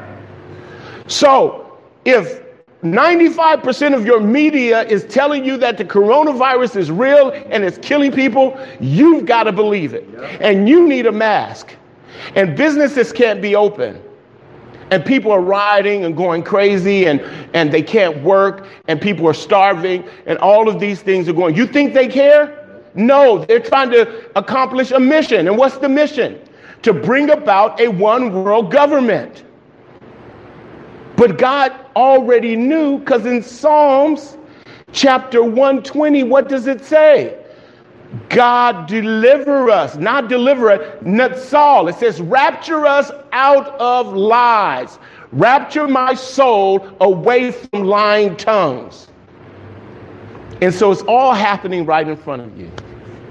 B: So if 95% of your media is telling you that the coronavirus is real and it's killing people, you've got to believe it. And you need a mask. And businesses can't be open. And people are rioting and going crazy and they can't work and people are starving and all of these things are going. You think they care? No, they're trying to accomplish a mission. And what's the mission? To bring about a one world government. But God already knew, because in Psalms chapter 120, what does it say? God deliver us, not deliver us, Natsal. It says, rapture us out of lies. Rapture my soul away from lying tongues. And so it's all happening right in front of you.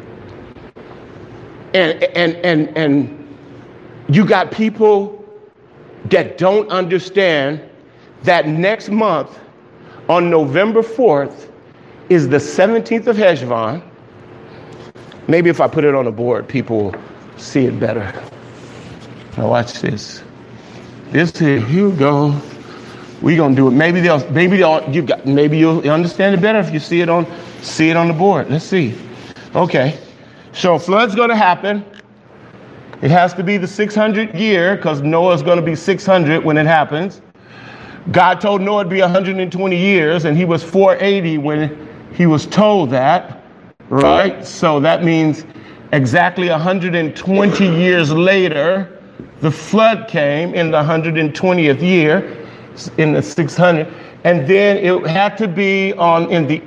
B: And you got people that don't understand that next month on November 4th is the 17th of Heshvan. Maybe if I put it on the board, people will see it better. Now watch this. This here, here we go. We're gonna do it. Maybe you'll understand it better if you see it on the board. Let's see. Okay. So flood's gonna happen. It has to be the 600th year because Noah's gonna be 600 when it happens. God told Noah it'd be 120 years, and he was 480 when he was told that, right? So that means exactly 120 years later, the flood came in the 120th year, in the 600, and then it had to be on the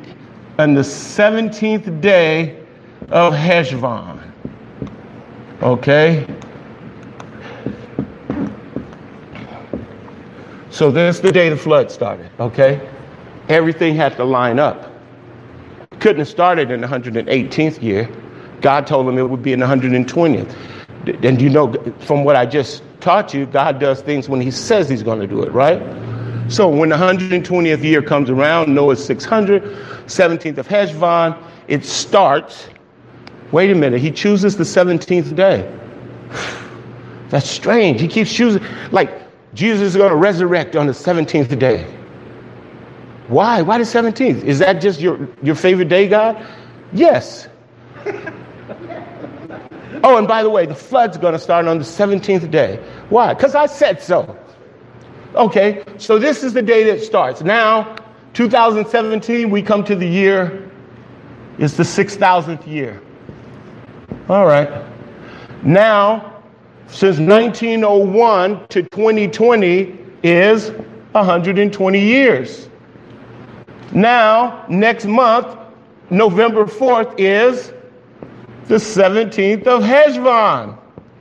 B: 17th day of Heshvan. Okay. So that's the day the flood started, okay? Everything had to line up. Couldn't have started in the 118th year. God told him it would be in the 120th. And you know, from what I just taught you, God does things when he says he's going to do it, right? So when the 120th year comes around, Noah's 600, 17th of Heshvan, it starts. Wait a minute, he chooses the 17th day. That's strange. He keeps choosing, like, Jesus is going to resurrect on the 17th day. Why? Why the 17th? Is that just your favorite day, God? Yes. Oh, and by the way, the flood's going to start on the 17th day. Why? Because I said so. Okay, so this is the day that it starts. Now, 2017, we come to the year, it's the 6,000th year. All right. Now, since 1901 to 2020 is 120 years. Now, next month, November 4th is the 17th of Heshvan.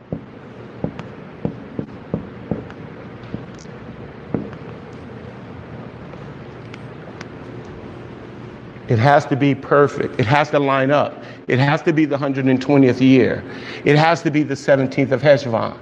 B: It has to be perfect. It has to line up. It has to be the 120th year. It has to be the 17th of Heshvan.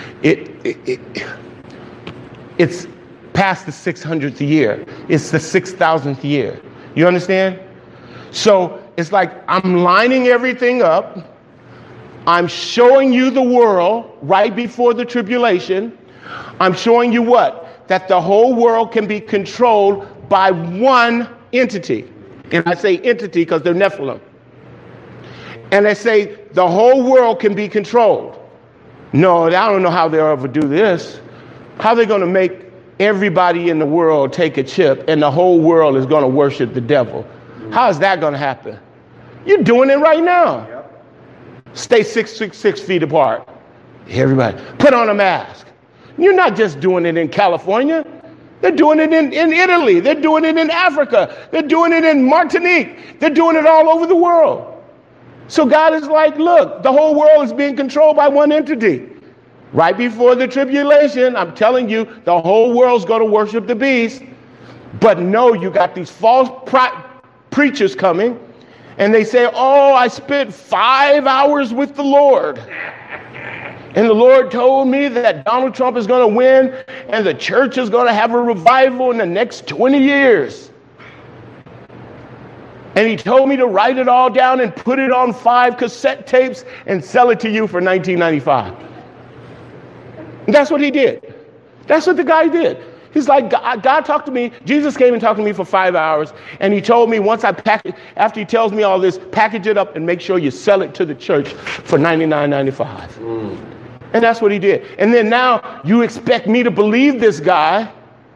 B: It's past the 600th year. It's the 6,000th year. You understand? So it's like I'm lining everything up. I'm showing you the world right before the tribulation. I'm showing you what? That the whole world can be controlled by one entity. And I say entity because they're Nephilim. And they say the whole world can be controlled. No, I don't know how they'll ever do this. How are they going to make everybody in the world take a chip and the whole world is going to worship the devil? How is that going to happen? You're doing it right now. Yep. Stay 6 feet apart. Everybody, put on a mask. You're not just doing it in California. They're doing it in Italy. They're doing it in Africa. They're doing it in Martinique. They're doing it all over the world. So God is like, look, the whole world is being controlled by one entity. Right before the tribulation, I'm telling you, the whole world's going to worship the beast. But no, you got these false preachers coming, and they say, oh, I spent 5 hours with the Lord. And the Lord told me that Donald Trump is going to win and the church is going to have a revival in the next 20 years. And he told me to write it all down and put it on 5 cassette tapes and sell it to you for $19.95. And that's what he did. That's what the guy did. He's like, God talked to me. Jesus came and talked to me for 5 hours. And he told me once after he tells me all this, package it up and make sure you sell it to the church for $99.95. And that's what he did. And then now you expect me to believe this guy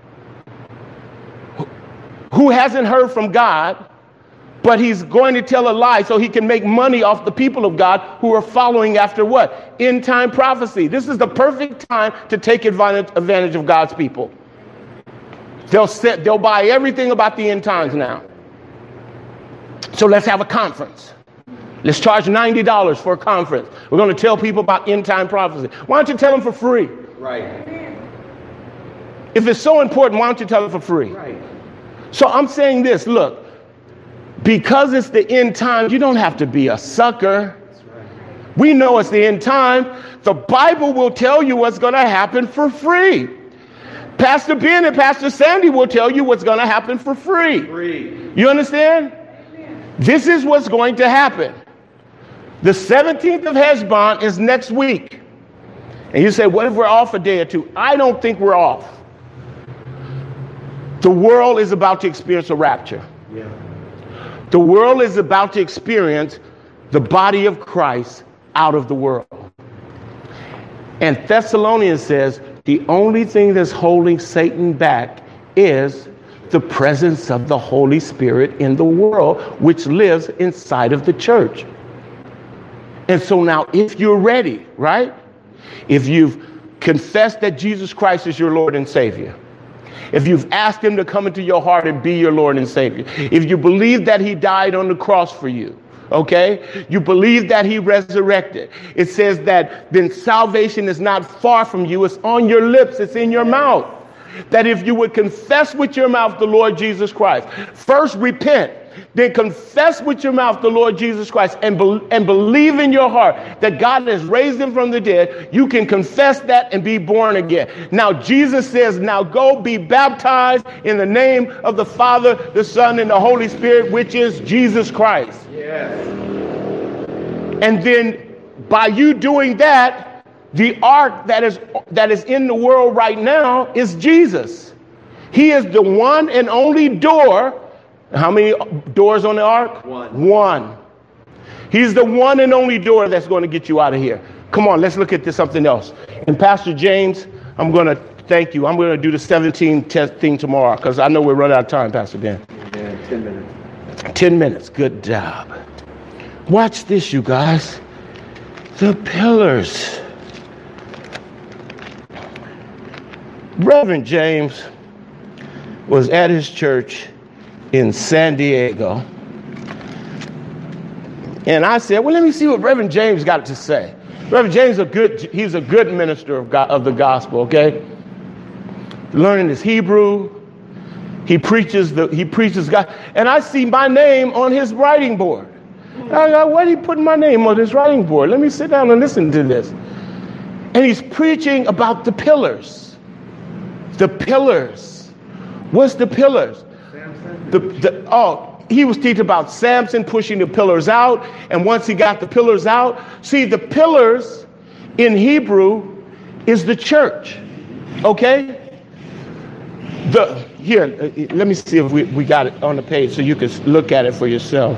B: who hasn't heard from God, but he's going to tell a lie so he can make money off the people of God who are following after what? End time prophecy. This is the perfect time to take advantage of God's people. They'll buy everything about the end times now. So let's have a conference. Let's charge $90 for a conference. We're going to tell people about end time prophecy. Why don't you tell them for free?
A: Right.
B: If it's so important, why don't you tell them for free?
A: Right.
B: So I'm saying this, look, because it's the end time, you don't have to be a sucker.
A: That's right.
B: We know it's the end time. The Bible will tell you what's going to happen for free. Pastor Ben and Pastor Sandy will tell you what's going to happen for free. You understand? This is what's going to happen. The 17th of Heshvan is next week. And you say, what if we're off a day or two? I don't think we're off. The world is about to experience a rapture.
A: Yeah.
B: The world is about to experience the body of Christ out of the world. And Thessalonians says the only thing that's holding Satan back is the presence of the Holy Spirit in the world, which lives inside of the church. And so now if you're ready, right? If you've confessed that Jesus Christ is your Lord and Savior, if you've asked him to come into your heart and be your Lord and Savior, if you believe that he died on the cross for you, okay, you believe that he resurrected, it says that then salvation is not far from you, it's on your lips, it's in your mouth. That if you would confess with your mouth the Lord Jesus Christ, first repent, then confess with your mouth the Lord Jesus Christ and believe in your heart that God has raised him from the dead, you can confess that and be born again. Now, Jesus says, now go be baptized in the name of the Father, the Son, and the Holy Spirit, which is Jesus Christ.
A: Yes.
B: And then by you doing that, the ark that is in the world right now is Jesus. He is the one and only door. How many doors on the ark?
A: One.
B: One. He's the one and only door that's going to get you out of here. Come on, let's look at this something else. And Pastor James, I'm going to thank you. I'm going to do the 17 test thing tomorrow because I know we're running out of time, Pastor Dan.
A: Yeah, 10 minutes.
B: 10 minutes. Good job. Watch this, you guys. The pillars. Reverend James was at his church in San Diego. And I said, well, let me see what Reverend James got to say. Reverend James, he's a good minister of God, of the gospel, okay? Learning his Hebrew. He preaches God. And I see my name on his writing board. I go, why did he put my name on his writing board? Let me sit down and listen to this. And he's preaching about the pillars. The pillars. What's the pillars? He was teaching about Samson pushing the pillars out. And once he got the pillars out, see, the pillars in Hebrew is the church. Okay? Here, let me see if we got it on the page so you can look at it for yourself.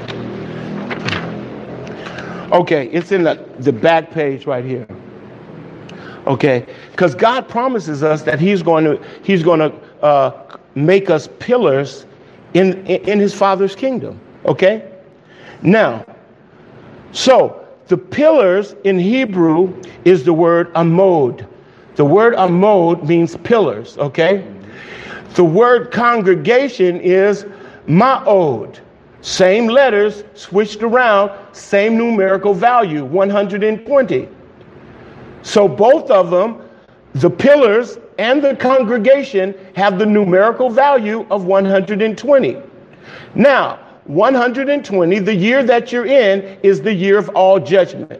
B: Okay, it's in the back page right here. Okay, because God promises us that He's going to make us pillars in His Father's kingdom. Okay, now, so the pillars in Hebrew is the word amod. The word amod means pillars. Okay, the word congregation is ma'od. Same letters switched around, same numerical value, 120. So both of them, the pillars and the congregation, have the numerical value of 120. Now, 120, the year that you're in, is the year of all judgment.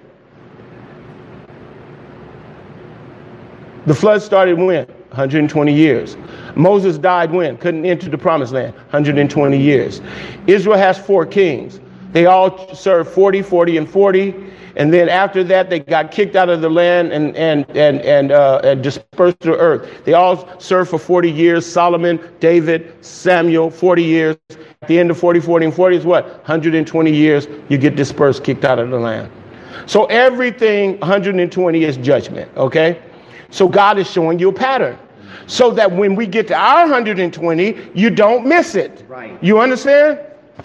B: The flood started when? 120 years. Moses died when? Couldn't enter the promised land. 120 years. Israel has 4 kings. They all served 40, 40, and 40. And then after that, they got kicked out of the land and dispersed to the earth. They all served for 40 years. Solomon, David, Samuel, 40 years. At the end of 40, 40, and 40 is what? 120 years. You get dispersed, kicked out of the land. So everything 120 is judgment, okay? So God is showing you a pattern so that when we get to our 120, you don't miss it.
A: Right.
B: You understand?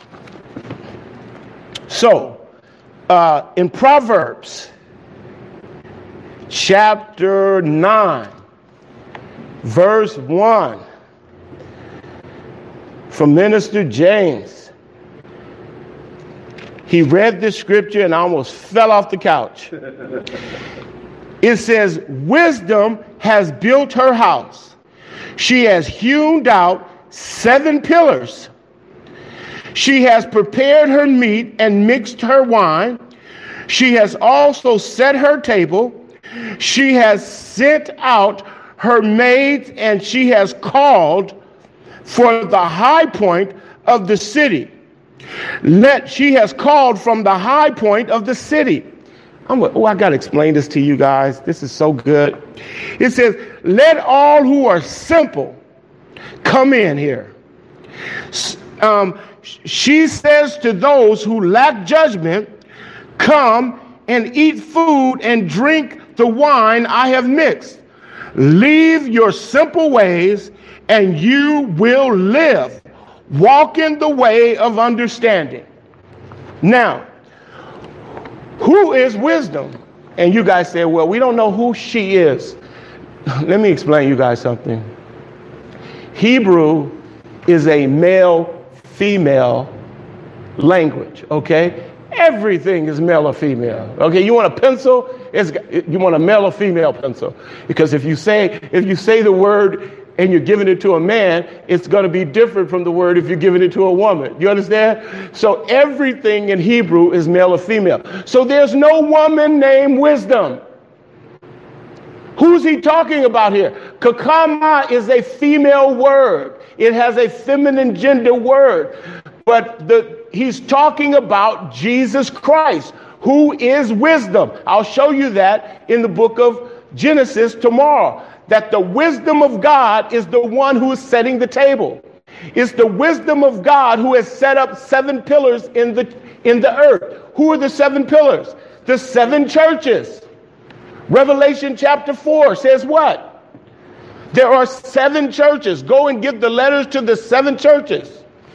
B: So, in Proverbs chapter 9, verse 1, from Minister James, he read this scripture and I almost fell off the couch. It says, wisdom has built her house. She has hewn out 7 pillars. She has prepared her meat and mixed her wine. She has also set her table. She has sent out her maids, and she has called for the high point of the city. She has called from the high point of the city. I got to explain this to you guys. This is so good. It says, let all who are simple come in here. She says to those who lack judgment, come and eat food and drink the wine I have mixed. Leave your simple ways and you will live. Walk in the way of understanding. Now, who is wisdom? And you guys say, well, we don't know who she is. Let me explain you guys something. Hebrew is a male-female language, okay? Everything is male or female. Okay, you want a pencil? You want a male or female pencil? Because if you say the word and you're giving it to a man, it's going to be different from the word if you're giving it to a woman. You understand? So everything in Hebrew is male or female. So there's no woman named wisdom. Who's he talking about here? Kakama is a female word. It has a feminine gender word. But he's talking about Jesus Christ, who is wisdom. I'll show you that in the book of Genesis tomorrow. That the wisdom of God is the one who is setting the table. It's the wisdom of God who has set up 7 pillars in in the earth. Who are the 7 pillars? The 7 churches. Revelation chapter 4 says what? There are 7 churches. Go and give the letters to the 7 churches.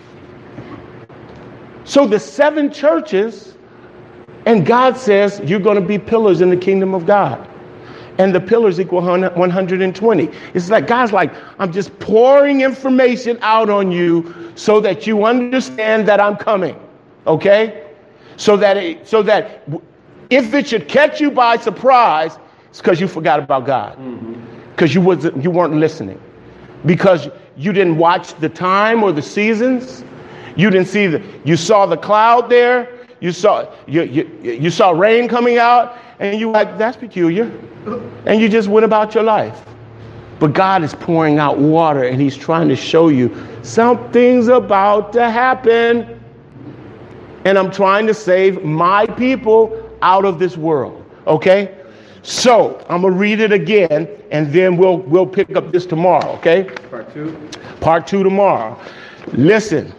B: So the 7 churches, and God says you're going to be pillars in the kingdom of God. And the pillars equal 120. It's like God's like, I'm just pouring information out on you so that you understand that I'm coming. Okay? So that if it should catch you by surprise, it's because you forgot about God. Because you weren't listening. Because you didn't watch the time or the seasons. You didn't see you saw the cloud there. You saw rain coming out, and you were like, that's peculiar. And you just went about your life. But God is pouring out water, and he's trying to show you something's about to happen. And I'm trying to save my people out of this world. Okay? So I'm going to read it again, and then we'll pick up this tomorrow. Okay?
A: Part 2.
B: Part 2 tomorrow. Listen.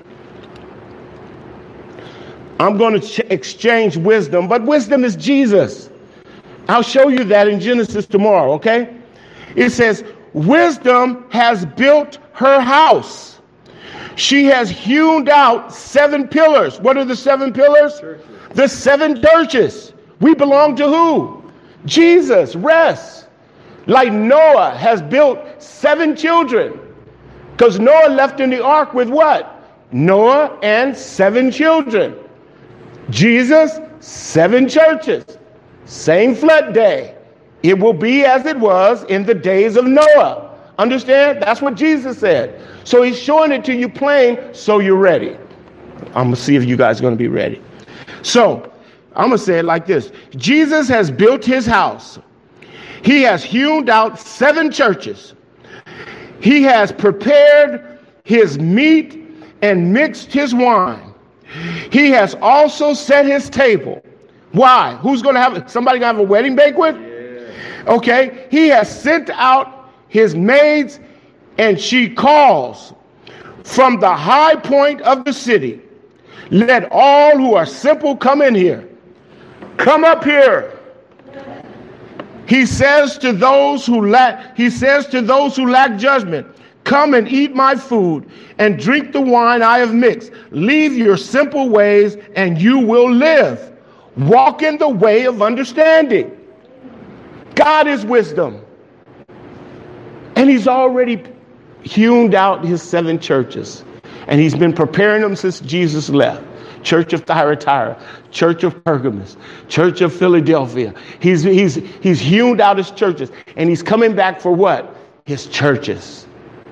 B: I'm going to exchange wisdom, but wisdom is Jesus. I'll show you that in Genesis tomorrow, okay? It says, wisdom has built her house. She has hewn out 7 pillars. What are the 7 pillars? Churches. The 7 churches. We belong to who? Jesus. Rest. Like Noah has built 7 children. Because Noah left in the ark with what? Noah and 7 children. Jesus, 7 churches. Same flood day. It will be as it was in the days of Noah. Understand? That's what Jesus said. So he's showing it to you plain so you're ready. I'm going to see if you guys are going to be ready. So I'm going to say it like this. Jesus has built his house. He has hewn out 7 churches. He has prepared his meat and mixed his wine. He has also set his table. Why? Who's going to have somebody going to have a wedding banquet? Yeah. Okay. He has sent out his maids, and she calls from the high point of the city. Let all who are simple come in here. Come up here. He says to those who lack judgment, come and eat my food and drink the wine I have mixed. Leave your simple ways and you will live. Walk in the way of understanding. God is wisdom. And he's already hewn out his 7 churches. And he's been preparing them since Jesus left. Church of Thyatira, Church of Pergamos, Church of Philadelphia. He's hewn out his churches. And he's coming back for what? His churches.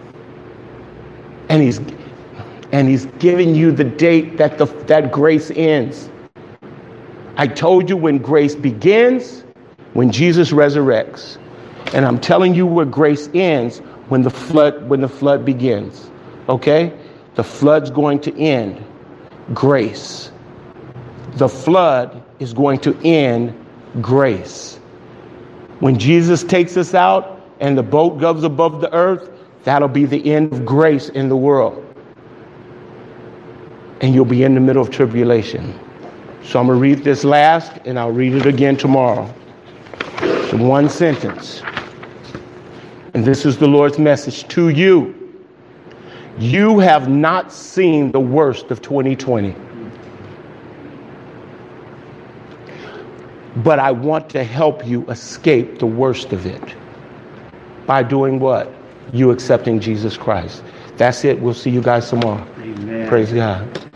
B: And he's giving you the date that grace ends. I told you when grace begins, when Jesus resurrects. And I'm telling you where grace ends when the flood begins. Okay? The flood's going to end. Grace. The flood is going to end grace. When Jesus takes us out and the boat goes above the earth, that'll be the end of grace in the world. And you'll be in the middle of tribulation. So I'm going to read this last, and I'll read it again tomorrow. In one sentence. And this is the Lord's message to you. You have not seen the worst of 2020. But I want to help you escape the worst of it. By doing what? You accepting Jesus Christ. That's it. We'll see you guys tomorrow.
A: Amen.
B: Praise God.